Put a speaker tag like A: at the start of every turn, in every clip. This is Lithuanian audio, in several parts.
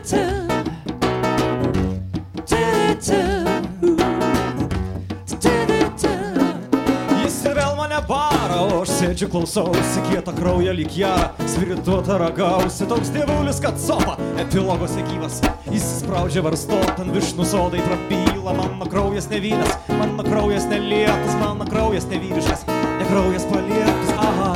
A: Sėdžiu klausausi, kietą kraują lyg jarą, spirituotą ragausi, toks dievulis, kad sopa, epilogose gyvas, įsispraudžia varstot, ant višnų sodai prabyla, mano kraujas ne vynas, mano kraujas ne lietas, mano kraujas ne vyriškas, ne kraujas palietas, aha.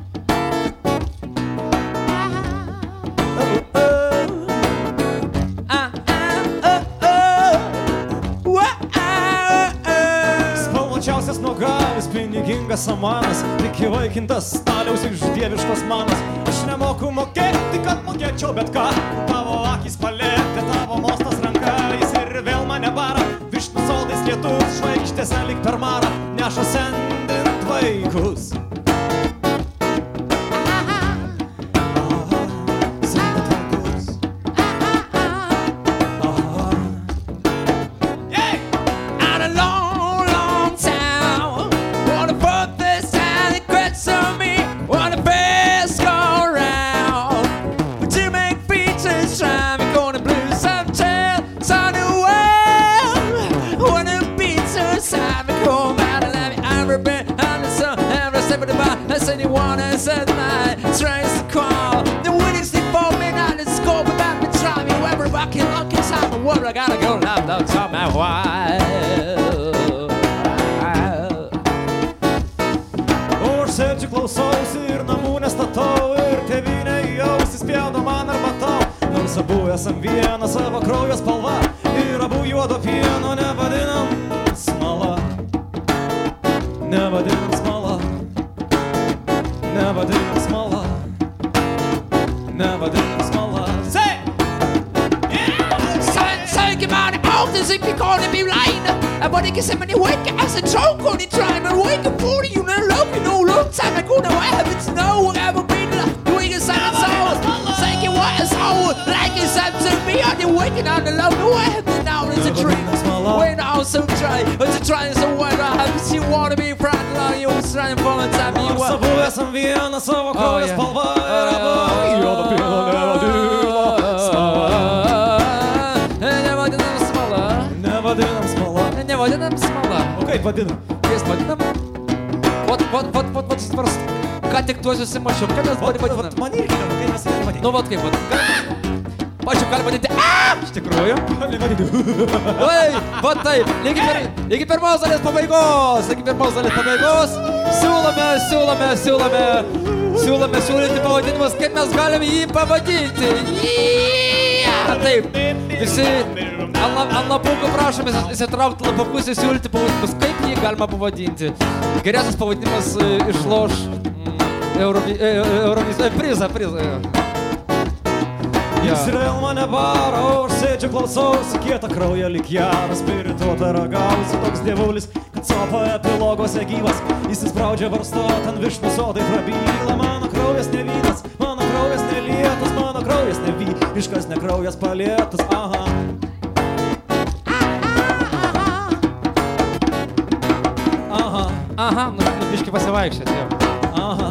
A: Spalvočiausias nuogavus, pinigingas samanas, tik įvaikintas staliaus iš dieviškos manos. Aš nemoku mokėti, kad mokėčiau bet ką. Tavo akis palėtė, tavo mostas ranka, jis ir vėl mane bara. Višnų sodais lietus, žvaigždėse lyg per marą, neša sendint vaikus. I gotta go now, don't tell me why. Už sėdžiu klausausi ir namų nestatau, ir tėvynė į ausį spjaudo man arba tau. Nors abu esam viena savo kraujo spalva, ir abu juodo pieno nevadinam smala. Nevadinam smala. Nevadinam smala. Nevadinam smala.
B: Think we call him blind, but he can say when he wake as a joke on the time and wake up for you know looking no long time ago now I haven't know ever been doing a sound so saying what is how like it's up to me on the waking on the low no I haven't now it's a dream when I also try but to try so what I have to see want to be proud of you trying for the time you
A: want собой сам виана сова кровь спалва я до пила Vadinam smala.
B: Не vadinam smala.
A: O kaip vadinam?
B: Kaip vadinam? Vat svarst. Ką tik tuo susimašiau. Kaip mes vadinam?
A: Man irgi įdomu, kaip mes vadinam.
B: Nu, vat kaip vadinam. Pačiu, gali vadinti.
A: Iš tikrųjų? Gali vadinti.
B: Oi, vat taip. Iki pirmos dalės pabaigos. Iki pirmos dalės pabaigos. Siūlome siūlyti pavadinimus, kaip mes galime jį pavadinti. Taip. Visi ant lapukų prašome įsitraukti lapukus ir siūlyti pavadinimus, kaip jį galima pavadinti. Geriausias pavadinimas išloš prizą.
A: Jis vėl mane bara, o aš sėdžiu klausausi, kietą kraują lyg jarą, spirituotą ragausi, toks dievulis, kad sopa epilogose gyvas, įsispraudžia varstot, ant višnų sodai prabyla, mano kraujas ne vynas, mano kraujas ne lietus, mano kraujas ne vyriškas, ne kraujas palietus, aha.
B: Aha, nu biškį pasivaikščioti jau.
A: Aha.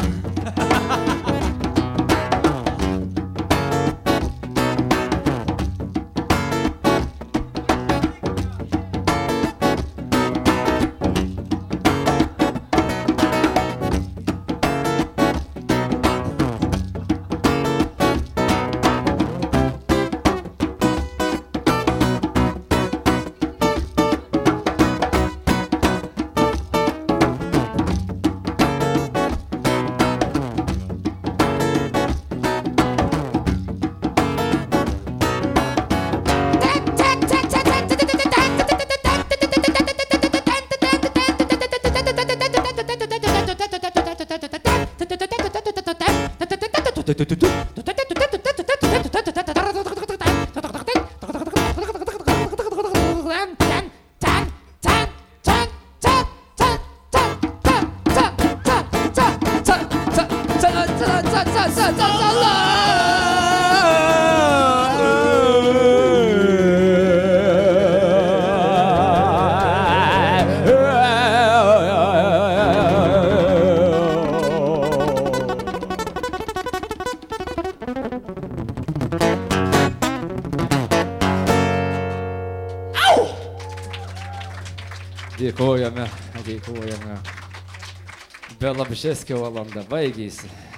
C: Dėkojame. Bialobžeskio valanda baigėsi.